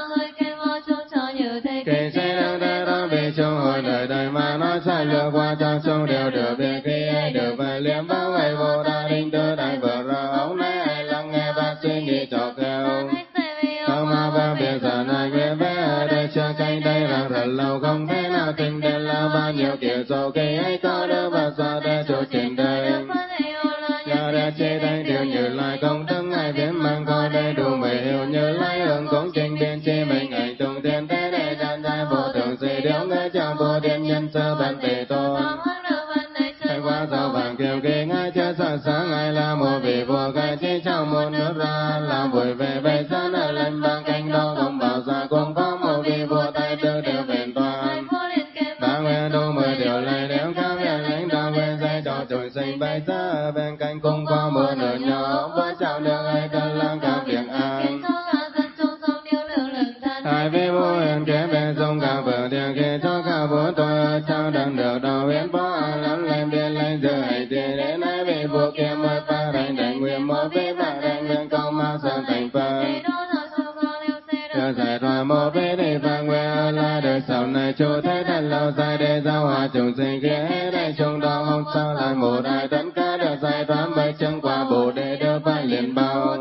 kỳ sẽ đương thế đó vì chung hồi đời đời mà nói sai lừa qua cho chung đều được việc khi ai được về liếm bao ngày Bồ Tát đinh đưa đại vợ ra ông nay ai lắng nghe và suy nghĩ cho kêu không mà ba việc giờ này nguyện về ở đây chưa canh đây là rất lâu không thế nào tình đến là bao nhiêu kiểu số kỳ ấy có đỡ và sao để chỗ trên đời nhờ để chế thanh điều như lại công thức ngày viết mang coi đầy đủ mười hiệu như lại hưởng cũng trình biên chi mình ảnh tung tiền thế để gian trai vô thường gì điều người chào vô thiên nhân sơ bản tề tôn hay quá giàu vàng kiều kỳ ngay chưa sợ sáng ngày là một vị vua cái chi chào một nước ra làm buổi về về dân ở lên bang canh đó không bảo ra cũng có một vị vua tay tư đều vẹn toàn ba nguyện đủ mười điều này nếu các việc lãnh đạo về dạy cho chúng sinh bây giờ ở bên cạnh cũng có một nửa nhỏ với chào được ai cần làm các việc an hai vị vô hiền kế bên sông cả vợ tiền khi cho cả bố tôi ở trong đằng được đầu biến bỏ lắm lên biên lên giờ hãy thì đến nay vị vua kia mới ba đánh đánh nguyện một vị ba đánh nguyện câu ma sơn thành phần giờ giải thoát một vị đi và nguyện là đời sau này chủ thế thật lâu dài để giao hòa chúng sinh kia hết đây chúng đó không sao lại một ai tất cả được giải thoát mấy chân qua Bồ Đề đưa phải liền bao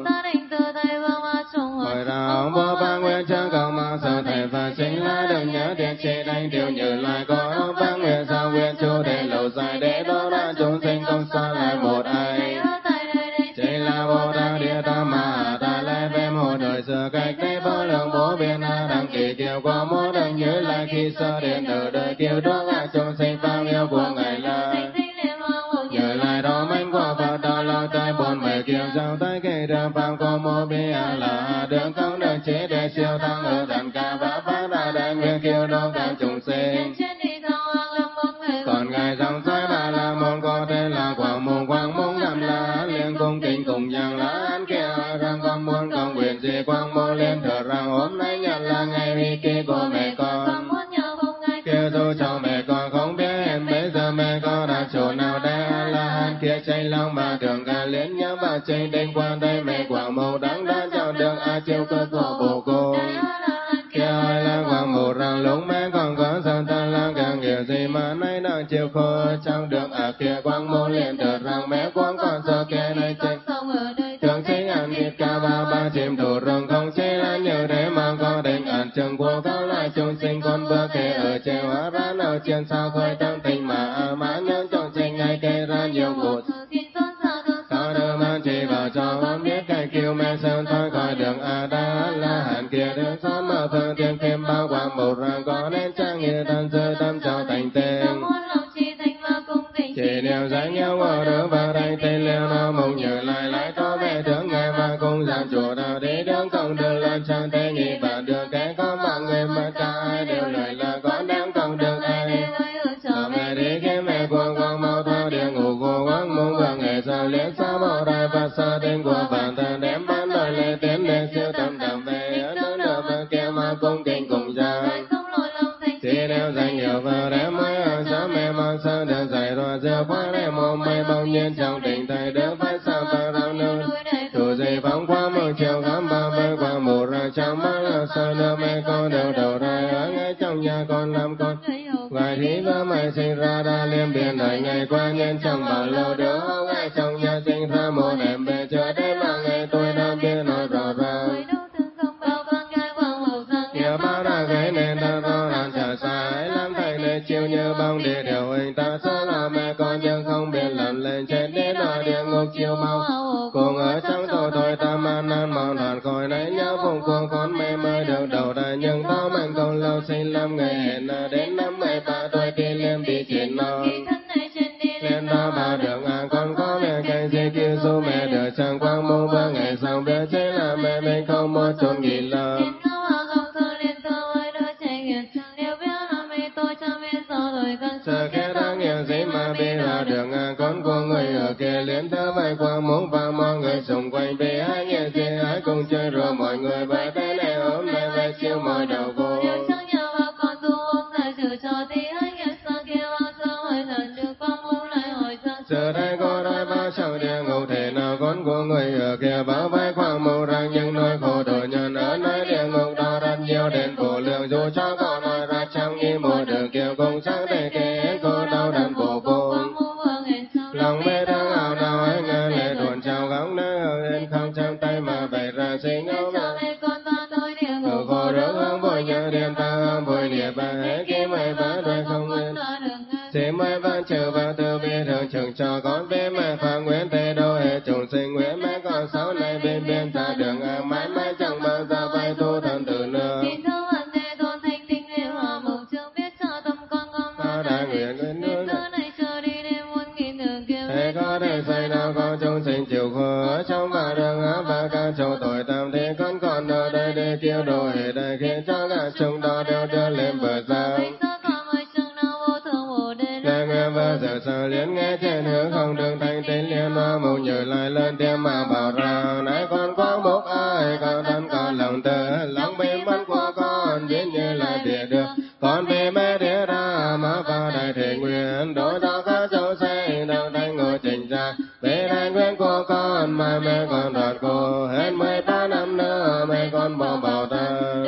hồi nào bố ba nguyện cho cầu mang sở thầy và sinh là đừng nhớ thiệt chỉ đánh điều như lại có ba nguyện sao nguyện chủ để lâu dài để đó ra chúng sinh không sao lại một ai chỉ là Bồ Tát địa ta mà ta lại về một đời xưa cách đây vô lượng bố đều có mỗi đấng Như Lai khi sơ đến ở đời cứu độ các chúng sinh phàm yêu của Ngài là Như Lai đó mánh của Phật đó lo tới bốn bề kiều giao tới kỳ đường phàm có mô bi a la đường công đường trí để siêu thăng ở tận ca và phát ra đại nguyện cứu độ các chúng sinh. Còn Ngài dòng dõi Ba La Môn có tên là Quảng Mùng Quảng Mùng Nam La liên cung kính cùng nhang lá án kia rằng con muốn công nguyện gì Quảng Môn liên thừa rằng hôm nay nhật là ngày huy kỳ của mẹ con. Kia dù cho mẹ con không biết hiện bây giờ mẹ con đã chỗ nào đây A La Hán kia tranh lòng mà thường ca liên nhớ và trình định quan đây mẹ Quảng Mùng đắng đã chọn được A chiêu cơ của bồ cô. Kia ai là Quảng Mùng rằng lúc mẹ con có dân ta là càng nghĩa gì mà nay đang chịu khổ trong được à kia Quảng Môn liền thừa rằng mẹ con còn sợ kia này trình thường chính ăn thịt ca ba ba chim thủ rừng không chế là như thế mà có định ăn chừng của các loài chúng sinh con vừa kể ở trên hóa ra nào trên sao khơi tâm tình mà à má nhân chúng sinh ngày kể ra nhiều vụ sao đưa mang chỉ vào cho con biết cái kiêu mẹ sơn thôi khỏi đường a đa la hàn kia đường xóm mở phương tiên phim bao quang một rằng có nên trang nghĩa thân rơi tâm cho thành tình chỉ điều danh nhau ở đường vào đây tên leo nó mong Như Lai lại có về thương Ngài và cùng giảm chùa nào đi đường công đường lên trang thế nhị và đường cái có mọi người mà cả ai đều lời là có đáng công đường ai sao mẹ đi khi mẹ của con mau thao địa ngục của quán mong và ngày giờ liễn xa màu đài và xa tên của bản thân đem bán đời lệ tiến để siêu tâm đam về ở nước nở và kia mà cung kính cùng ra chỉ nếu danh nhiều vào đem mới ở sao mẹ mang sang đường dạy rồi gieo qua để mồm mây bỗng nhiên trong tình thầy đỡ phải sao và rao nơi thủ dây phóng qua mừng chiều khám ba mươi qua một ra trong mắt là sao nữa mẹ con đều đầu ra ở ngay trong nhà con làm con vài thí bữa mày sinh ra đã liêm biển đời ngày qua nhân trong bao lâu đứa ngay trong nhà sinh ra một em về chờ đêm mà ngày tôi đã biết nói rõ ràng nhiều bao đã gây nên ta rõ ràng trả sai lắm thầy này chiều như bóng địa điều hình ta sẽ là mẹ con nhưng không biết làm lên trên đến ở địa ngục chiều mau cùng ở trong tôi tôi ta man nan mòn đoàn khỏi nãy nhớ vùng của con mẹ mới được đầu đài nhưng ta mạnh không lâu sinh năm ngày hẹn đến năm mười ba tuổi khi liêm đi trên non lên đó ba đường à con có mẹ cây gì kêu su mẹ được chẳng quang mong ba ngày sau biết chế là mẹ mình không một chút nghỉ lầm sợ kẻ đáng yêu gì mà biết là đường à con của người ở kia liên thơ bay qua muốn và mọi người xung quanh vì ai nghe gì ai cùng chơi rồi mọi người về đây này hôm nay về chiều mọi đầu cô giờ đây có đôi ba sau địa ngục thể nào con của người ở kia bảo vai khoảng mù rằng những nỗi khổ đổi nhân ở nơi địa ngục đó rất nhiều đến khổ lượng dù cho có nói ra trong nghi một đường kiều cùng sáng để kể cô đau đớn của cô lòng mê thương ảo nào ấy nghe lệ đuồn trào góng nơi ở lên không trong tay mà bày ra sinh ấu nào ở khổ đớn hướng vội nhớ điềm ta hướng vội địa bà hết khi mày vã đôi không nguyên chỉ mới vẫn chờ vào từ bi thường chừng cho con bé mẹ phà nguyện thế đâu hệ chúng sinh nguyện mẹ con sau này bên biên ra đường à mãi mãi chẳng bao giờ bay tu thân từ nữa ta đã nguyện nguyện nước thế có thể xây nào có chúng sinh chịu khổ ở trong ba đường á và các chỗ tội tam thì con còn ở đây để kêu đồ hệ đây khi cho các chúng đó đều đưa lên bờ giang nghe nghe và giờ sao liên nghe trên hướng không đường thành tín liên hoa mong Như Lai lên tiếng mà bảo rằng nãy con quang bốc ai con thân con lòng từ lòng bên mắt của con biết như là địa được con vì mẹ địa ra mà vào đại thể nguyện đối cho các cháu sinh đạo thanh ngồi trình ra về đại nguyện của con mà mẹ con đoạt cô hết mười ba năm nữa mẹ con bỏ bảo ta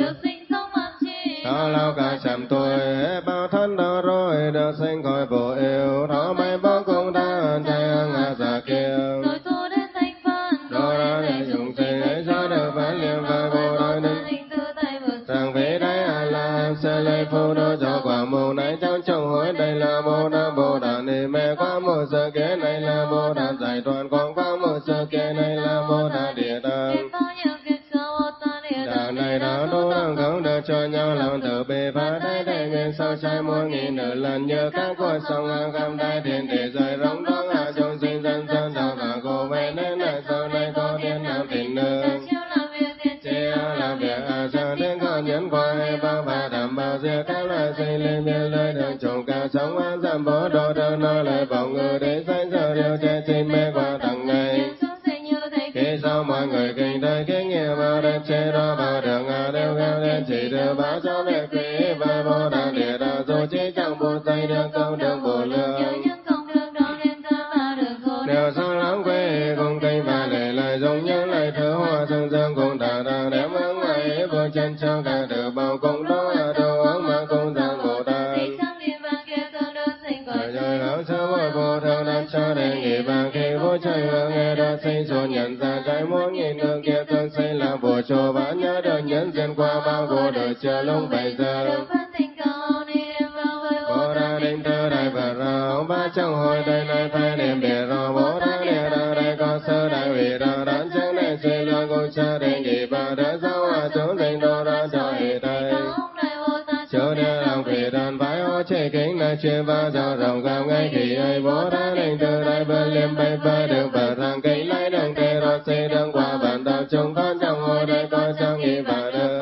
đó lao cả trăm tuổi bao thân đó rồi được sinh khỏi vô yêu đó may bóng cũng đã chạy ngã giả kia đó đó để dùng sinh ấy cho được phải liêm và vô đôi ninh rằng vì đấy à la sẽ lấy phu đô cho quả mù này trong chồng hối đây là bồ đà bồ đà ni mẹ qua một giờ kế này là bồ đà giải toàn còn qua một giờ kế này là bồ đà địa tạng trai muôn nghìn nửa lần như các cội sông ngang khắp đại thiên để rời rộng đó ngã chúng sinh dân dân đạo là cô về nên lại sau này có thiên nam tình nương chế làm việc à sao đến có nhân qua hay bao và đảm bảo diệt các loại sinh linh biên lời đường trùng cả sống an giảm bố đồ đơn nó lại vọng ngư để danh giờ điều che chim mê qua tầng ngày khi sau mọi người kinh thấy kinh nghiệm vào đẹp chế đó vào đường à đều gạo lên chỉ đưa báo cho đẹp quý và bố đà địa đà dù chỉ chẳng buồn tay đường công đường bổ lương đều sao lắm quê cùng kinh và để lại giống như lời thơ hoa sương dương cùng đà đà đem hướng ngày vô chân cho cả đời bao cùng đó là đồ ống mà cùng giang bồ tát trời trời lão sơ vội vô thơ đam cho đề nghị vàng khi vô trời hướng nghe đó sinh số nhận ra trái muốn nhìn đường kia tương xây là bùa chùa và nhớ đời nhân duyên qua bao vô đời chờ lúc bây giờ bố ra đinh thơ đại vật ra ba trong hồi đây này thay niệm biệt rồi bố ra địa ra đây có sơ đại vị ra đán chẳng này suy loan cùng cha đề nghị và đỡ giáo hòa chúng sinh đô ra cho hệ đây chỗ địa lòng vị đàn phải ô chế kính là chuyên va cho rộng cao ngay khi ấy bố ra đinh thơ đại vật liêm bay phai được vật rằng kính lấy đường tê rồi xây đường qua bản đạo chúng con trong hồi đây có trong nghị và được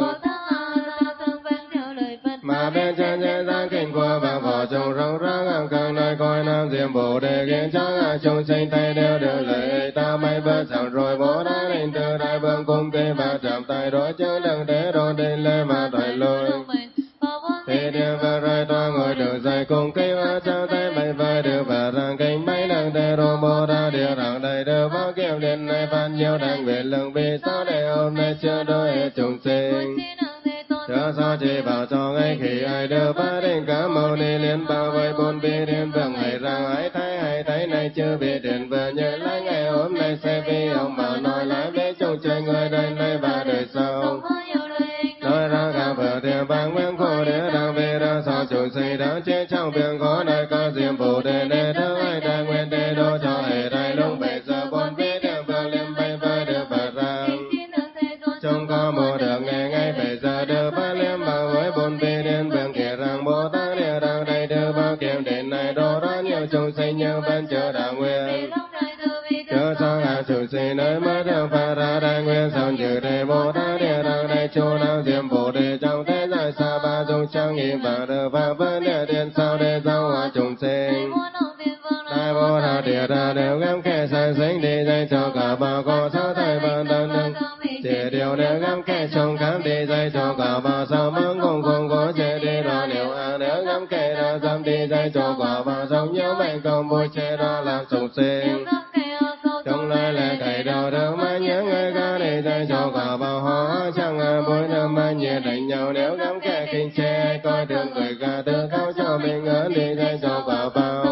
mà bên trên trên gian kinh qua và vỏ trồng rong rang ngang càng nơi coi nam diệm bồ đề kiến trắng à chúng sinh tay đều được lợi ta may bớt chẳng rồi bố đã định từ đại vương cung kê và chạm tay đối chứ đừng để đồn đi lên mà thoại lôi thì điều và rồi toa ngồi đường dài cùng cây hoa trao tay bay vai được và rằng kinh bay đằng tê rô bồ đa địa rằng đầy đều bao kiều điện này phan nhiều đang nguyện lượng vì sao để hôm nay chưa đôi chúng sinh chớ sao chỉ bảo cho ngay khi ai đưa ba đến cả mâu ni liên bao vây bốn bi đến vương ngày rằng ai thấy ai thấy này chưa bị điện vừa nhớ lại ngày hôm nay sẽ vì ông bà nói lại với chúng chơi người đây này và đời sau nói ra cả vừa tiền vang nguyên khổ để đang về ra sao chủ sinh đã chết trong biển có đại ca diệm bồ đề để thơ ai đang nguyên đề đô cho hệ đại lúc bây giờ bốn bi điện vương liên bay vai được và rằng trong có một được nghe ngay bây giờ được ba liêm bảo với bốn bi điện vương kia rằng bồ tát địa đang đây đưa bao kiếm đến này đô ra nhiều chúng sinh như vẫn chưa đã nguyên chớ sao ngã chủ sinh nơi mất đường phá ra đại nguyên xong trừ đề bồ tát địa đang đây chỗ nào diệm bồ đề trong thế giới xa ba dung trang nghiệm và được phá vấn địa điện sao để giáo hóa chúng sinh đại bồ tát địa đà đều gắm kẻ sai sinh đi dạy cho cả bà có sao thầy bản thân đừng chỉ điều đều gắm kẻ trong khám đi dạy cho cả bà sao mong không không có chế đi đó nếu à nếu gắm kẻ đã dám đi dạy cho cả bà sống nhớ mệnh công vui chế đó làm chúng sinh trong lai lệ thầy đầu đâu mà nhớ người ca đi dạy cho cả bà họ chẳng à mỗi năm mà nhiệt đánh nhau nếu gắm kẻ kinh chế ai coi được người ca từ cao cho mình ngỡ đi dạy cho cả bao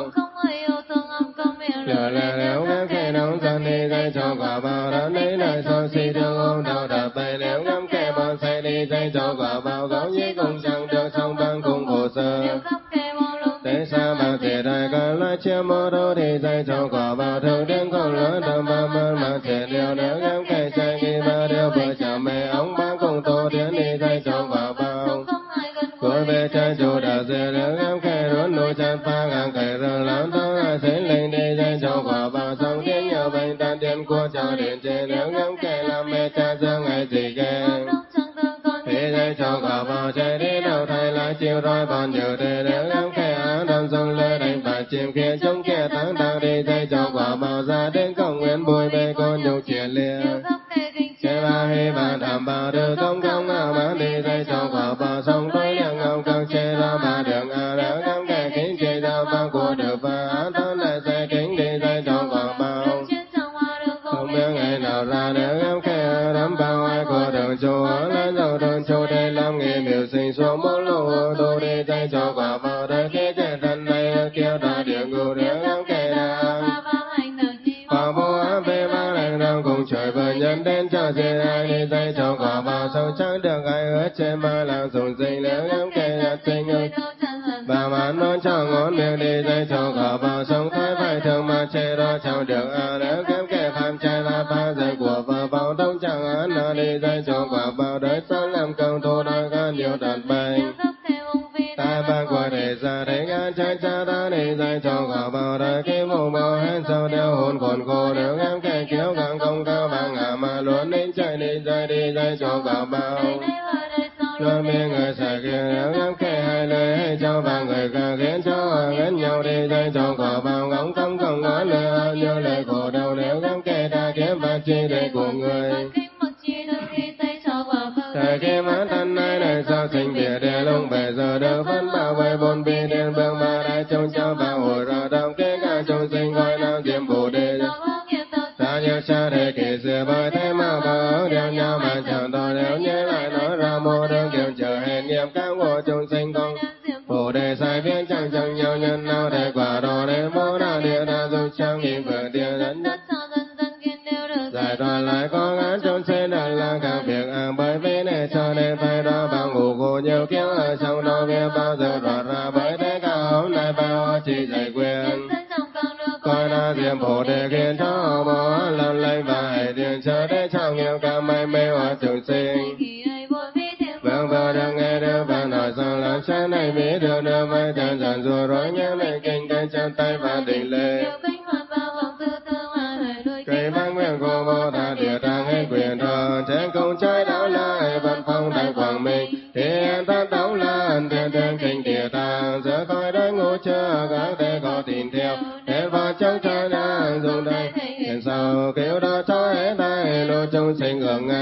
giờ là nếu gắm kẻ nóng giận đi dạy cho quả bao đó lấy lời so si thương ôm đầu đạp bay nếu gắm kẻ bao say đi dạy cho quả bao gấu nhí cùng chẳng được song băng cùng khổ sở thế xa mà thể đại ca la chia mô đô thì dạy cho quả bao thường đến không lỡ đầm ba mơn mà thể điều nếu gắm kẻ chạy đi ba điều vừa chạm mẹ ống bác cùng tô tiến đi dạy cho quả bao cuối về trái chủ đạo dễ nếu gắm kẻ rốn nụ chăn pha ngang kẻ rừng lắm tao là sinh linh đi dạy cho quả bao xong tiến nhờ bệnh tan tiên của cho đến trên nếu gắm kẻ làm mẹ cha dương ngày gì ghen thì dạy cho quả bao chạy đi đâu thầy lại chịu roi còn nhờ đề nếu gắm kẻ án đâm sông lê đánh bạc chìm kia chống kẻ thắng tao đi dạy cho quả bao ra đến công nguyên bùi bê con nhục triển liệt chế ba hi ba đảm bảo được công công ngao bán đi dạy cho quả bao xong tới đường ngao công chế ra ba đường à nếu gắm kẻ kính chế ra ba của được và án thân lại sẽ kính đi dạy cho quả bao không biết ngày nào ra nếu gắm kẻ đắm bao ai của đường chùa lấy dầu đường chùa để làm nghề biểu sinh xuống bốn lô tô đi dạy cho quả bao đời kế trên thân này kêu ta địa ngục nếu gắm kẻ đang quả vô áp về ba lành đang cùng trời vừa nhân đến cho dễ ai đi dạy cho quả bao sâu chẳng được ai hứa trên ba làng dùng sinh nếu gắm kẻ nhặt sinh ơi bà mán non cho ngón miệng đi dạy cho quả bao sống thái phải thường mà chê đó chẳng được à nếu gắm kẻ phạm trai là ba dạy của vợ bao đông chẳng án nó đi dạy cho quả bao đời sáng làm công thu đôi gan nhiều đàn bay tai ba quả để sao đeo hồn còn khổ đều ngắm kẻ kiếu càng công cao bằng ngả mà luôn đến chạy đi chạy đi chạy cho cả bao. Luôn biết người sẽ kia nếu ngắm kẻ hai lời hay cho ba người càng khiến cho ghét nhau đi chạy cho cả bao ngóng tâm không có lời như lời khổ đau nếu ngắm kẻ ta kiếm ba chi để của người. Thời khi mắt thân ai này sao sinh địa địa lung về giờ được phân bảo vệ bốn bi điện vương ba đại chung cho ba hồi rồi đồng kế cả chung sinh gọi nào diệm bồ đề. Ta nhớ cha đề kỳ xưa bởi thế mà bảo đeo nhau mà chẳng tôi nếu nhớ lại nói ra mô đơn kiểu chờ hẹn nghiệp các ngộ chung sinh công. Bồ đề sai viết chẳng chẳng nhau nhân nào để quả đồ đến bố đa địa đa dục trang nghiêm vừa địa dẫn đất. Giải toàn lại có ngán trong sinh đặt là các việc ác bởi vì này cho nên phải đó bao ngủ khổ nhiều kiếp ở trong đó biết bao giờ đoạt ra bởi thế cả hôm nay bao chỉ giải quyền. Coi na diệm bồ đề khiến cho bỏ lần lấy vài tiền chờ để trao nghiệp cả may mê hóa trường sinh. Vâng vâng được nghe được và nói rằng làm sáng này biết được được mấy chân dần rồi rồi nhớ mấy kinh cây chân tay và định lệ. Cây băng nguyện của Bồ Tát địa tạng hết quyền thờ trên công trái đáo lại văn phong đại quảng minh thiên tát đáo lan thiên thiên kinh địa tạng giữa coi đối ngũ chưa các thế có tin theo đến vào trong trái nàng dùng đây hiện sau kêu đó cho hết tay lô trong sinh hưởng ngày